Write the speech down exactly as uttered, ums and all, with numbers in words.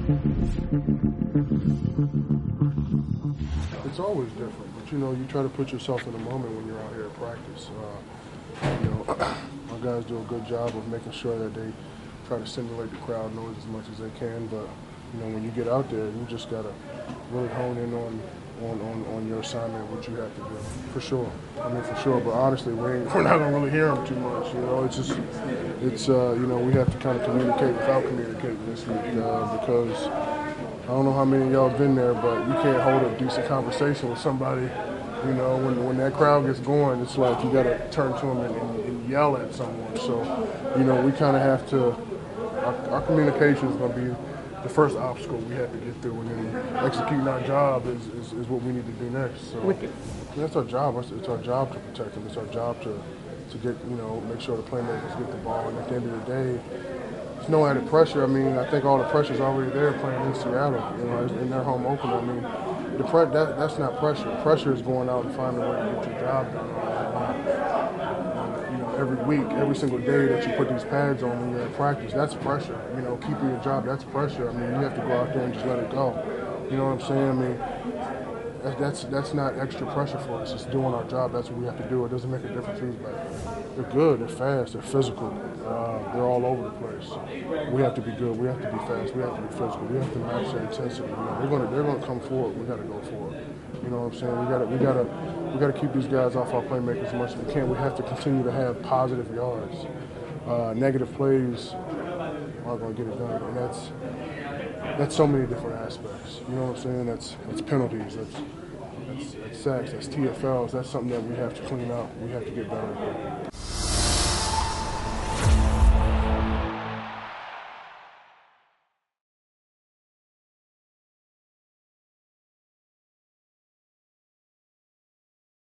It's always different, but you know, you try to put yourself in the moment when you're out here at practice. Uh, you know, our guys do a good job of making sure that they try to simulate the crowd noise as much as they can, but you know, when you get out there, you just gotta really hone in on on, on, on your assignment, what you have to do, for sure. I mean, for sure. But honestly, we ain't, we're not gonna really hear them too much. You know, it's just, it's uh, you know, we have to kind of communicate without communicating this week uh, because I don't know how many of y'all have been there, but you can't hold a decent conversation with somebody. You know, when when that crowd gets going, it's like you gotta turn to them and, and, and yell at someone. So, you know, we kind of have to. Our, our communication is gonna be the first obstacle we have to get through, and then executing our job is, is, is what we need to do next. So that's our job. It's, it's our job to protect them. It's our job to, to get, you know, make sure the playmakers get the ball. And at the end of the day, there's no added pressure. I mean, I think all the pressure's already there playing in Seattle, you know, in their home opener. I mean, the pre- that, that's not pressure. Pressure is going out and finding a way to get your job done. You know, every week, every single day that you put these pads on when you're at practice, that's pressure. You know, keeping your job, that's pressure. I mean, you have to go out there and just let it go. You know what I'm saying? I mean, that, that's that's not extra pressure for us. It's doing our job. That's what we have to do. It doesn't make a difference who's back there. They're good. They're fast. They're physical. Uh, they're all over the place. We have to be good. We have to be fast. We have to be physical. We have to match their intensity. You know, they're gonna they're gonna come forward. We got to go forward. You know what I'm saying? We got to we got to we got to keep these guys off our playmakers as much as we can. We have to continue to have positive yards. Uh, negative plays aren't going to get it done, and that's that's so many different aspects. You know what I'm saying? That's that's penalties. That's that's, that's sacks. That's T F Ls. That's something that we have to clean up. We have to get better.